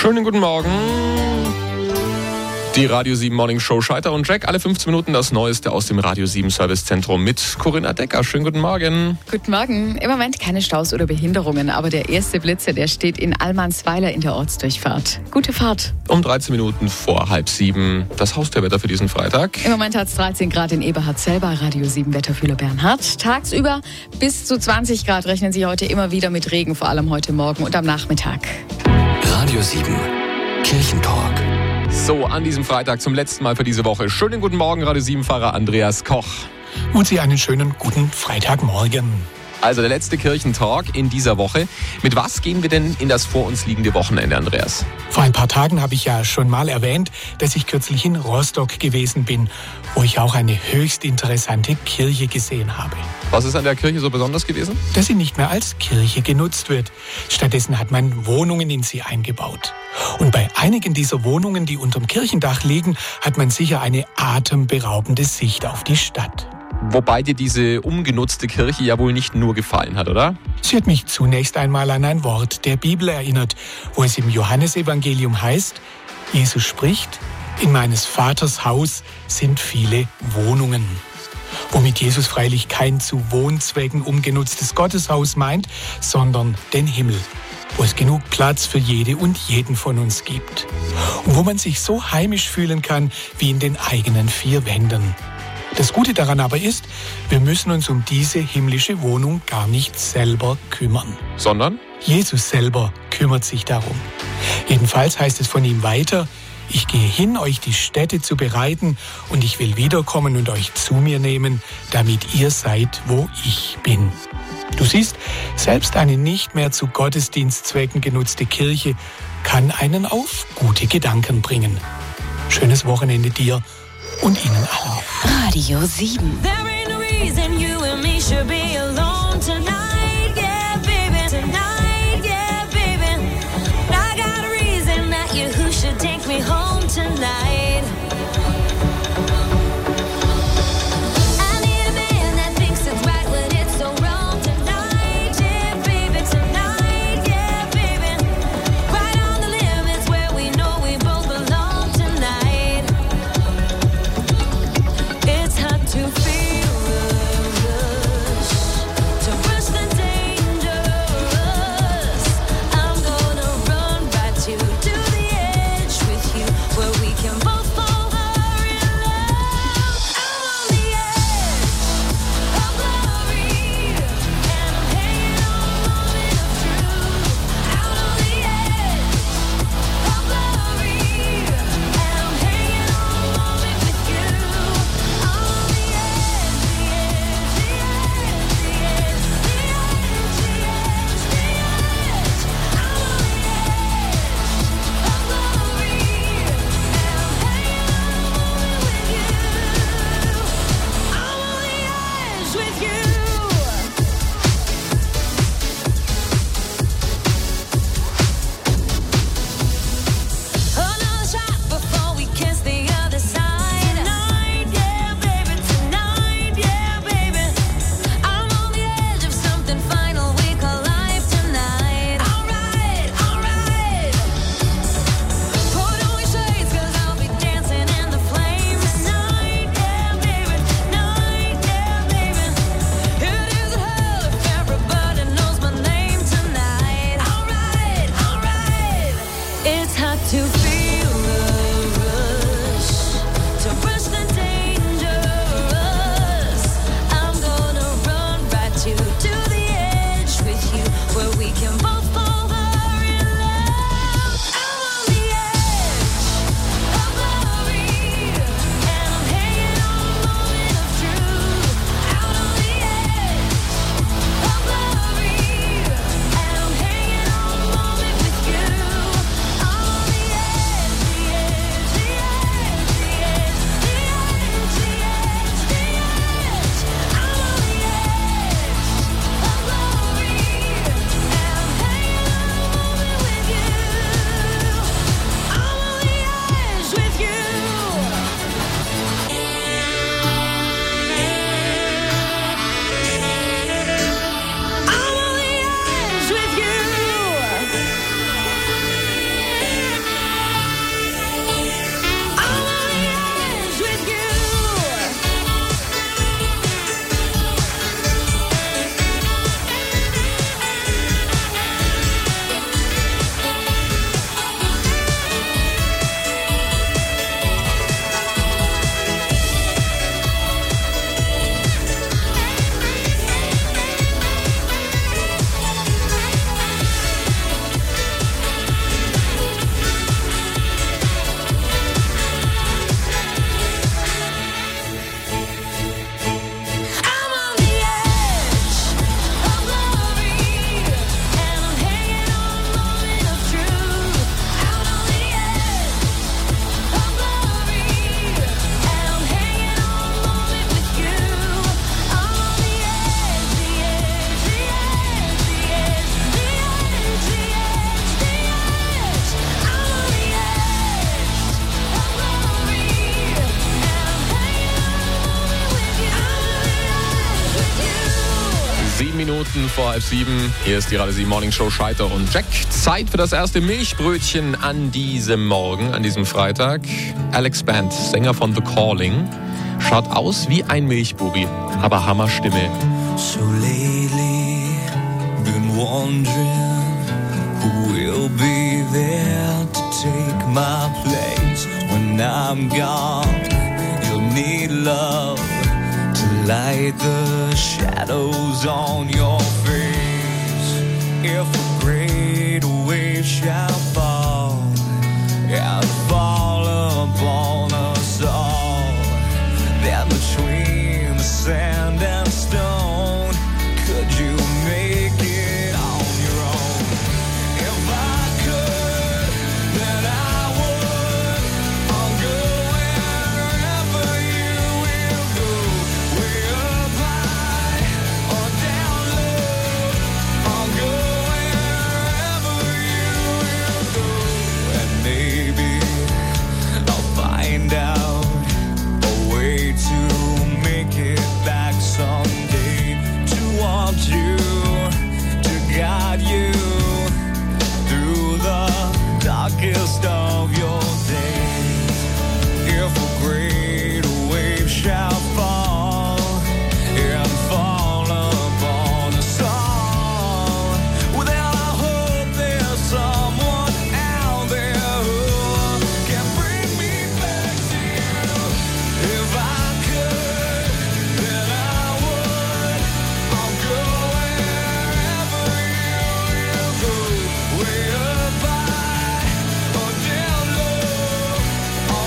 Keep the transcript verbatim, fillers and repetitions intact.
Schönen guten Morgen. Die Radio sieben Morning Show Scheiter und Jack. Alle fünfzehn Minuten das Neueste aus dem Radio sieben Servicezentrum mit Corinna Decker. Schönen guten Morgen. Guten Morgen. Im Moment keine Staus oder Behinderungen, aber der erste Blitzer, der steht in Allmannsweiler in der Ortsdurchfahrt. Gute Fahrt. Um dreizehn Minuten vor halb sieben das Haustürwetter für diesen Freitag. Im Moment hat es dreizehn Grad in Eberhard selber, Radio sieben Wetterfühler Bernhard. Tagsüber bis zu zwanzig Grad rechnen Sie heute immer wieder mit Regen, vor allem heute Morgen und am Nachmittag. Radio sieben Kirchentalk. So, an diesem Freitag zum letzten Mal für diese Woche. Schönen guten Morgen, Radio sieben-Fahrer Andreas Koch. Und Sie einen schönen guten Freitagmorgen. Also der letzte Kirchentalk in dieser Woche. Mit was gehen wir denn in das vor uns liegende Wochenende, Andreas? Vor ein paar Tagen habe ich ja schon mal erwähnt, dass ich kürzlich in Rostock gewesen bin, wo ich auch eine höchst interessante Kirche gesehen habe. Was ist an der Kirche so besonders gewesen? Dass sie nicht mehr als Kirche genutzt wird. Stattdessen hat man Wohnungen in sie eingebaut. Und bei einigen dieser Wohnungen, die unterm Kirchendach liegen, hat man sicher eine atemberaubende Sicht auf die Stadt. Wobei dir diese umgenutzte Kirche ja wohl nicht nur gefallen hat, oder? Sie hat mich zunächst einmal an ein Wort der Bibel erinnert, wo es im Johannesevangelium heißt, Jesus spricht, in meines Vaters Haus sind viele Wohnungen. Womit Jesus freilich kein zu Wohnzwecken umgenutztes Gotteshaus meint, sondern den Himmel, wo es genug Platz für jede und jeden von uns gibt. Und wo man sich so heimisch fühlen kann wie in den eigenen vier Wänden. Das Gute daran aber ist, wir müssen uns um diese himmlische Wohnung gar nicht selber kümmern. Sondern? Jesus selber kümmert sich darum. Jedenfalls heißt es von ihm weiter, ich gehe hin, euch die Stätte zu bereiten und ich will wiederkommen und euch zu mir nehmen, damit ihr seid, wo ich bin. Du siehst, selbst eine nicht mehr zu Gottesdienstzwecken genutzte Kirche kann einen auf gute Gedanken bringen. Schönes Wochenende dir und Ihnen allen. Radio sieben. Minuten vor halb sieben. Hier ist die Radio sieben Morning Show Scheiter und Jack. Zeit für das erste Milchbrötchen an diesem Morgen, an diesem Freitag. Alex Band, Sänger von The Calling, schaut aus wie ein Milchbubi, aber Hammerstimme. So lately, been wondering who will be there to take my place when I'm gone. You'll need love to light the shadows on your face. If a great wave shall fall, and fall.